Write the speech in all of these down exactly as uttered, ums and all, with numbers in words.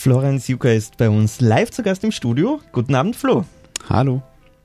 Florian Siuka ist bei uns live zu Gast im Studio. Guten Abend, Flo. Hallo.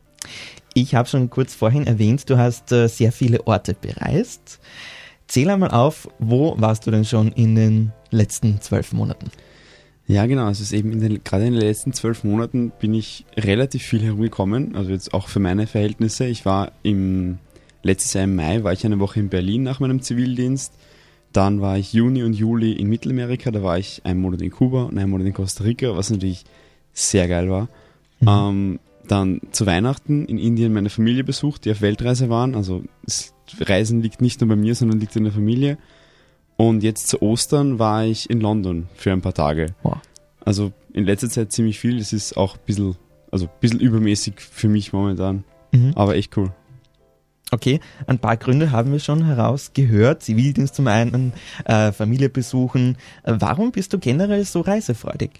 Ich habe schon kurz vorhin erwähnt, du hast äh, sehr viele Orte bereist. Zähl einmal auf, wo warst du denn schon in den letzten zwölf Monaten? Ja, genau. Also es ist eben in den, gerade in den letzten zwölf Monaten bin ich relativ viel herumgekommen. Also jetzt auch für meine Verhältnisse. Ich war im letztes Jahr im Mai war ich eine Woche in Berlin nach meinem Zivildienst. Dann war ich Juni und Juli in Mittelamerika. Da war ich einen Monat in Kuba und einen Monat in Costa Rica, was natürlich sehr geil war. Mhm. Ähm, dann zu Weihnachten in Indien meine Familie besucht, die auf Weltreise waren. Also das Reisen liegt nicht nur bei mir, sondern liegt in der Familie. Und jetzt zu Ostern war ich in London für ein paar Tage. Wow. Also in letzter Zeit ziemlich viel. Das ist auch ein bisschen, also ein bisschen übermäßig für mich momentan. Mhm. Aber echt cool. Okay, ein paar Gründe haben wir schon herausgehört. Zivildienst zum einen, äh, Familie besuchen. Warum bist du generell so reisefreudig?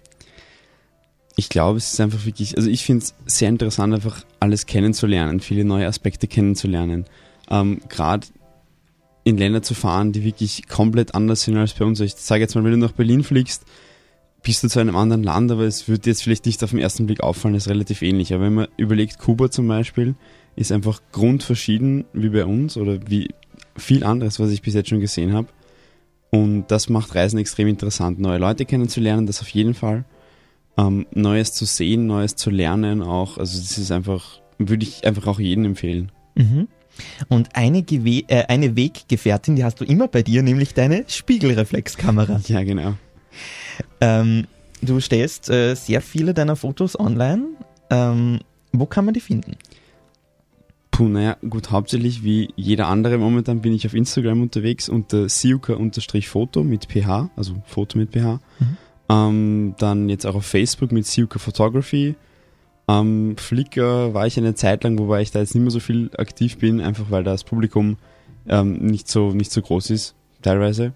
Ich glaube, es ist einfach wirklich, also ich finde es sehr interessant, einfach alles kennenzulernen, viele neue Aspekte kennenzulernen. Ähm, Gerade in Länder zu fahren, die wirklich komplett anders sind als bei uns. Ich sage jetzt mal, wenn du nach Berlin fliegst, bist du zu einem anderen Land, aber es wird dir jetzt vielleicht nicht auf den ersten Blick auffallen, das ist relativ ähnlich. Aber wenn man überlegt, Kuba zum Beispiel, ist einfach grundverschieden wie bei uns oder wie viel anderes, was ich bis jetzt schon gesehen habe. Und das macht Reisen extrem interessant, neue Leute kennenzulernen, das auf jeden Fall. Ähm, Neues zu sehen, Neues zu lernen auch. Also das ist einfach, würde ich einfach auch jedem empfehlen. Mhm. Und eine, Gewe- äh, eine Weggefährtin, die hast du immer bei dir, nämlich deine Spiegelreflexkamera. Ja, genau. Ähm, du stellst äh, sehr viele deiner Fotos online. Ähm, wo kann man die finden? Puh, naja, gut, hauptsächlich wie jeder andere momentan bin ich auf Instagram unterwegs unter siuka-foto mit ph, also Foto mit ph. Mhm. Ähm, dann jetzt auch auf Facebook mit Siuka Photography. Am Flickr war ich eine Zeit lang, wobei ich da jetzt nicht mehr so viel aktiv bin, einfach weil das Publikum ähm, nicht so nicht so groß ist, teilweise.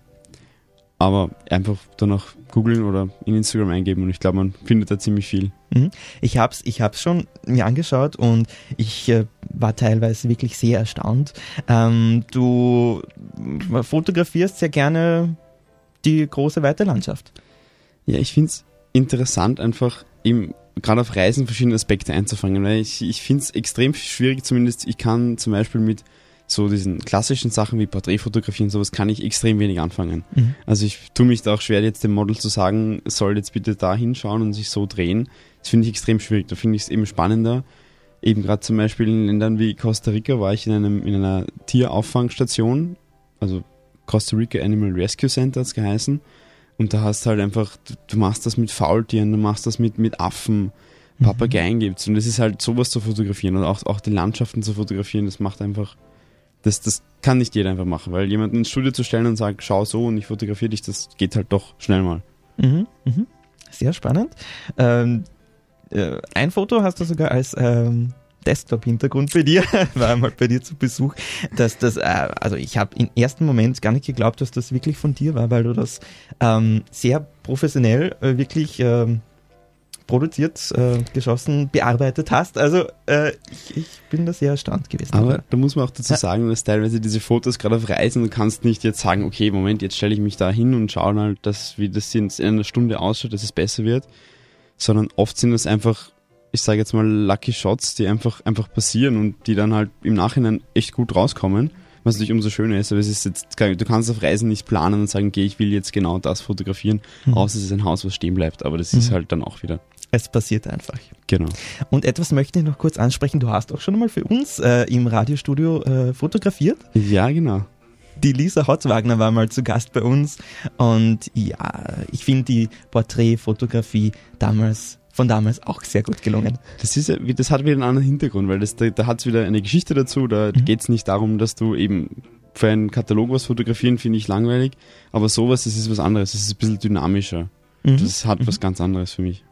Aber einfach danach googeln oder in Instagram eingeben und ich glaube, man findet da ziemlich viel. Ich habe es ich hab's schon mir angeschaut und ich äh, war teilweise wirklich sehr erstaunt. Ähm, du fotografierst sehr gerne die große, weite Landschaft. Ja, ich finde es interessant, einfach eben gerade auf Reisen verschiedene Aspekte einzufangen, weil ich, ich finde es extrem schwierig, zumindest ich kann zum Beispiel mit so diesen klassischen Sachen wie Porträtfotografie und sowas kann ich extrem wenig anfangen. Mhm. Also ich tue mich da auch schwer, jetzt dem Model zu sagen, soll jetzt bitte da hinschauen und sich so drehen. Das finde ich extrem schwierig. Da finde ich es eben spannender. Eben gerade zum Beispiel in Ländern wie Costa Rica war ich in, einem, in einer Tierauffangstation, also Costa Rica Animal Rescue Center hat es geheißen. Und da hast du halt einfach, du, du machst das mit Faultieren, du machst das mit, mit Affen, Papageien gibt's. Und das ist halt sowas zu fotografieren und auch, auch die Landschaften zu fotografieren, das macht einfach, das, das kann nicht jeder einfach machen, weil jemanden ins Studio zu stellen und sagen, schau so und ich fotografiere dich, das geht halt doch schnell mal. Mhm, mhm. Sehr spannend. Ähm, äh, ein Foto hast du sogar als ähm, Desktop-Hintergrund bei dir, war einmal bei dir zu Besuch, dass das, äh, also ich habe im ersten Moment gar nicht geglaubt, dass das wirklich von dir war, weil du das ähm, sehr professionell äh, wirklich ähm, produziert, äh, geschossen, bearbeitet hast. Also äh, ich, ich bin da sehr erstaunt gewesen. Aber oder? Da muss man auch dazu sagen, dass teilweise diese Fotos gerade auf Reisen, du kannst nicht jetzt sagen, okay, Moment, jetzt stelle ich mich da hin und schaue halt, dass, wie das in einer Stunde ausschaut, dass es besser wird, sondern oft sind das einfach, ich sage jetzt mal, Lucky Shots, die einfach, einfach passieren und die dann halt im Nachhinein echt gut rauskommen, was natürlich umso schöner ist. Aber es ist jetzt, du kannst auf Reisen nicht planen und sagen, okay, ich will jetzt genau das fotografieren, mhm. außer es ist ein Haus, was stehen bleibt. Aber das mhm. ist halt dann auch wieder. Es passiert einfach. Genau. Und etwas möchte ich noch kurz ansprechen. Du hast auch schon mal für uns äh, im Radiostudio äh, fotografiert. Ja, genau. Die Lisa Hotzwagner war mal zu Gast bei uns und ja, ich finde die Porträtfotografie damals von damals auch sehr gut gelungen. Das ist ja, das hat wieder einen anderen Hintergrund, weil das, da, da hat es wieder eine Geschichte dazu, da mhm. geht es nicht darum, dass du eben für einen Katalog was fotografieren, finde ich langweilig, aber sowas, das ist was anderes, das ist ein bisschen dynamischer. Mhm. Das hat mhm. was ganz anderes für mich.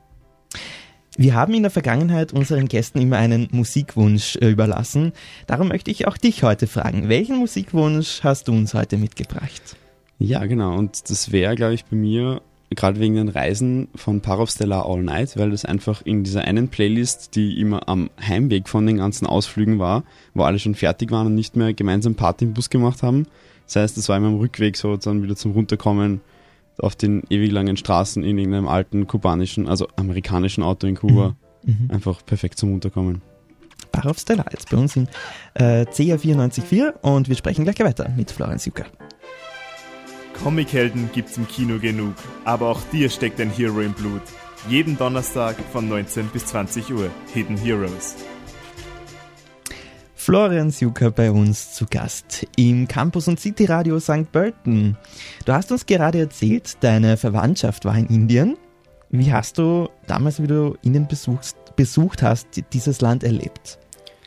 Wir haben in der Vergangenheit unseren Gästen immer einen Musikwunsch äh, überlassen. Darum möchte ich auch dich heute fragen. Welchen Musikwunsch hast du uns heute mitgebracht? Ja, genau. Und das wäre, glaube ich, bei mir, gerade wegen den Reisen von Parov Stellar All Night, weil das einfach in dieser einen Playlist, die immer am Heimweg von den ganzen Ausflügen war, wo alle schon fertig waren und nicht mehr gemeinsam Party im Bus gemacht haben. Das heißt, das war immer am Rückweg so, dann wieder zum Runterkommen, auf den ewig langen Straßen in irgendeinem alten kubanischen, also amerikanischen Auto in Kuba Mhm. einfach perfekt zum Unterkommen. Barov Stellar, jetzt bei uns in äh, C R vierundneunzig Komma vier und wir sprechen gleich weiter mit Florenz Jucker. Comichelden gibt's im Kino genug, aber auch dir steckt ein Hero im Blut. Jeden Donnerstag von neunzehn bis zwanzig Uhr. Hidden Heroes. Florenz Jucker bei uns zu Gast im Campus und City Radio Sankt Pölten. Du hast uns gerade erzählt, deine Verwandtschaft war in Indien. Wie hast du damals, wie du Indien besuchst, besucht hast, dieses Land erlebt?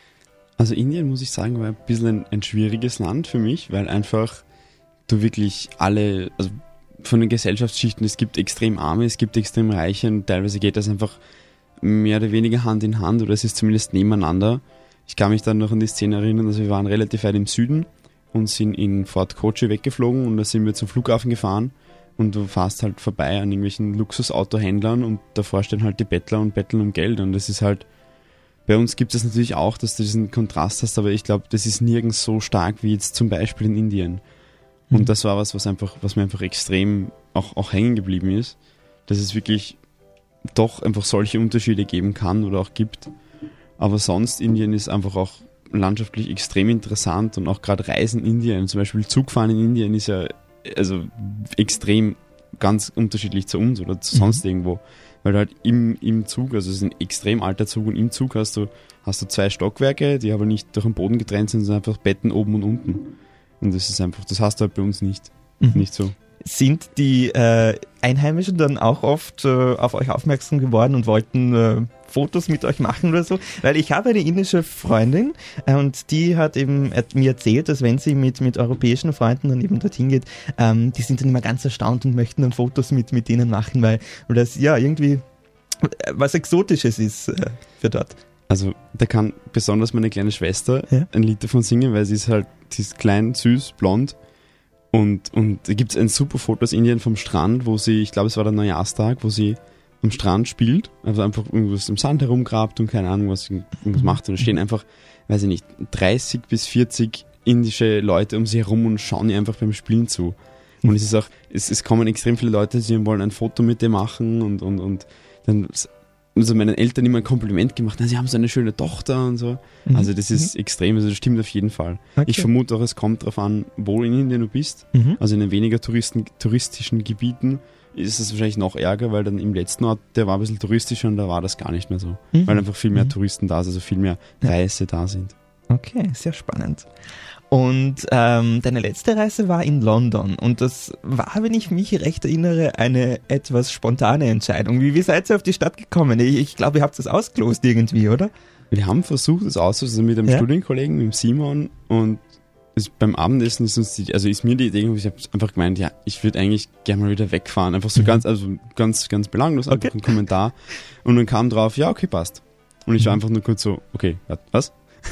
Also Indien, muss ich sagen, war ein bisschen ein, ein schwieriges Land für mich, weil einfach du wirklich alle, also von den Gesellschaftsschichten, es gibt extrem Arme, es gibt extrem Reiche und teilweise geht das einfach mehr oder weniger Hand in Hand oder es ist zumindest nebeneinander. Ich kann mich dann noch an die Szene erinnern, also wir waren relativ weit im Süden und sind in Fort Kochi weggeflogen und da sind wir zum Flughafen gefahren und du fährst halt vorbei an irgendwelchen Luxusautohändlern und davor stehen halt die Bettler und betteln um Geld und das ist halt, bei uns gibt es natürlich auch, dass du diesen Kontrast hast, aber ich glaube, das ist nirgends so stark wie jetzt zum Beispiel in Indien. Und Mhm. das war was, was einfach, was mir einfach extrem auch, auch hängen geblieben ist, dass es wirklich doch einfach solche Unterschiede geben kann oder auch gibt. Aber sonst, Indien ist einfach auch landschaftlich extrem interessant und auch gerade Reisen in Indien, zum Beispiel Zugfahren in Indien ist ja also extrem ganz unterschiedlich zu uns oder zu sonst Mhm. irgendwo. Weil du halt im, im Zug, also es ist ein extrem alter Zug und im Zug hast du, hast du zwei Stockwerke, die aber nicht durch den Boden getrennt sind, sondern einfach Betten oben und unten. Und das ist einfach, das hast du halt bei uns nicht. Mhm. Nicht so. Sind die äh, Einheimischen dann auch oft äh, auf euch aufmerksam geworden und wollten äh, Fotos mit euch machen oder so? Weil ich habe eine indische Freundin äh, und die hat eben er, mir erzählt, dass wenn sie mit, mit europäischen Freunden dann eben dorthin geht, ähm, die sind dann immer ganz erstaunt und möchten dann Fotos mit, mit denen machen, weil, weil das ja irgendwie äh, was Exotisches ist äh, für dort. Also da kann besonders meine kleine Schwester Ja. ein Lied davon singen, weil sie ist halt, sie ist klein, süß, blond. Und, und da gibt es ein super Foto aus Indien vom Strand, wo sie, ich glaube es war der Neujahrstag, wo sie am Strand spielt, also einfach irgendwas im Sand herumgrabt und keine Ahnung, was irgendwas macht. Und da stehen einfach, weiß ich nicht, dreißig bis vierzig indische Leute um sie herum und schauen ihr einfach beim Spielen zu. Und es ist auch, es, es kommen extrem viele Leute, die wollen ein Foto mit dir machen und, und, und dann also meinen Eltern immer ein Kompliment gemacht, na, sie haben so eine schöne Tochter und so. Mhm. Also das ist extrem, also das stimmt auf jeden Fall. Okay. Ich vermute auch, es kommt darauf an, wo in Indien du bist. Mhm. Also in den weniger Touristen, touristischen Gebieten ist es wahrscheinlich noch ärger, weil dann im letzten Ort, der war ein bisschen touristischer und da war das gar nicht mehr so. Mhm. Weil einfach viel mehr Mhm. Touristen da sind, also viel mehr Ja. Reise da sind. Okay, sehr spannend. Und ähm, deine letzte Reise war in London und das war, wenn ich mich recht erinnere, eine etwas spontane Entscheidung. Wie, wie seid ihr auf die Stadt gekommen? Ich, ich glaube, ihr habt das ausgelost irgendwie, oder? Wir haben versucht, das auszusetzen mit einem Ja. Studienkollegen, mit dem Simon, und es, beim Abendessen ist uns die, also ist mir die Idee gekommen, ich habe einfach gemeint, ja, ich würde eigentlich gerne mal wieder wegfahren. Einfach so Mhm. ganz, also ganz, ganz belanglos, einfach Okay. ein Kommentar. Und dann kam drauf, ja, okay, passt. Und ich war Mhm. einfach nur kurz so, okay, was?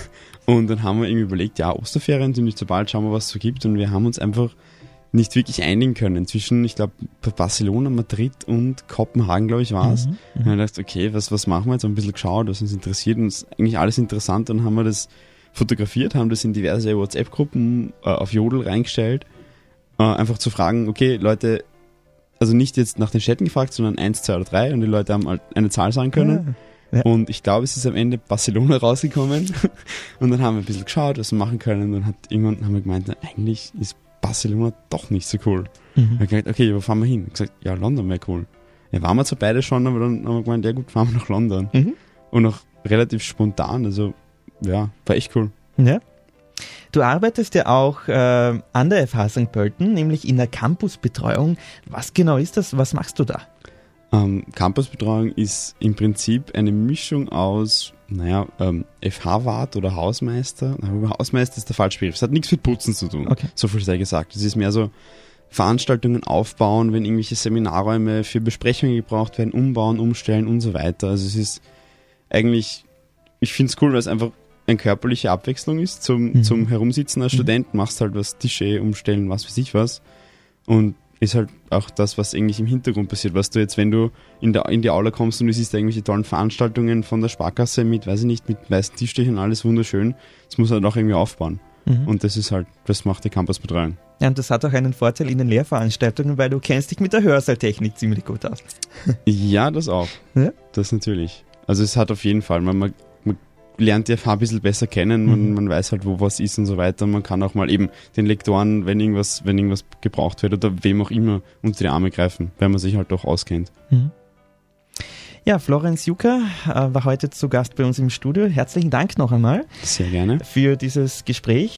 Und dann haben wir irgendwie überlegt, ja, Osterferien sind nicht so bald, schauen wir, was es so gibt. Und wir haben uns einfach nicht wirklich einigen können. Zwischen, ich glaube, Barcelona, Madrid und Kopenhagen, glaube ich, war es. Mhm. Und dann haben wir gedacht, okay, was, was machen wir jetzt? Haben ein bisschen geschaut, was uns interessiert. Und es ist eigentlich alles interessant. Dann haben wir das fotografiert, haben das in diverse WhatsApp-Gruppen äh, auf Jodel reingestellt. Äh, einfach zu fragen, okay, Leute, also nicht jetzt nach den Städten gefragt, sondern eins, zwei oder drei. Und die Leute haben halt eine Zahl sagen können. Ja. Und ich glaube, es ist am Ende Barcelona rausgekommen. Und dann haben wir ein bisschen geschaut, was wir machen können. Und dann hat irgendwann haben wir gemeint, na, eigentlich ist Barcelona doch nicht so cool. Mhm. Und ich gesagt, okay, wo fahren wir hin? Ich gesagt, ja, London wäre cool. Ja, waren wir zwar beide schon, aber dann haben wir gemeint, ja gut, fahren wir nach London. Mhm. Und auch relativ spontan, also ja, war echt cool. Ja. Du arbeitest ja auch äh, an der F H Sankt Pölten, nämlich in der Campusbetreuung. Was genau ist das? Was machst du da? Ähm, Campusbetreuung ist im Prinzip eine Mischung aus, naja, ähm, F H-Wart oder Hausmeister. Na, Hausmeister ist der falsche Begriff. Es hat nichts mit Putzen zu tun. Okay. So viel sei gesagt. Es ist mehr so Veranstaltungen aufbauen, wenn irgendwelche Seminarräume für Besprechungen gebraucht werden, umbauen, umstellen und so weiter. Also es ist eigentlich, ich finde es cool, weil es einfach eine körperliche Abwechslung ist zum, Mhm. zum Herumsitzen als Mhm. Student. Machst halt was, Tische umstellen, was weiß ich was. Und ist halt auch das, was eigentlich im Hintergrund passiert. Was du jetzt, wenn du in, der, in die Aula kommst und du siehst irgendwelche tollen Veranstaltungen von der Sparkasse mit, weiß ich nicht, mit weißen Tischdecken und alles wunderschön, das muss halt auch irgendwie aufbauen. Mhm. Und das ist halt, das macht die Campusbetreuung. Ja, und das hat auch einen Vorteil in den Lehrveranstaltungen, weil du kennst dich mit der Hörsaaltechnik ziemlich gut aus. Ja, das auch. Ja? Das natürlich. Also es hat auf jeden Fall, man, man, man lernt die F H ein bisschen besser kennen, man, Mhm. man weiß halt, wo was ist und so weiter. Man kann auch mal eben den Lektoren, wenn irgendwas, wenn irgendwas gebraucht wird oder wem auch immer, unter die Arme greifen, weil man sich halt auch auskennt. Mhm. Ja, Florenz Jucker äh, war heute zu Gast bei uns im Studio. Herzlichen Dank noch einmal Sehr gerne. für dieses Gespräch.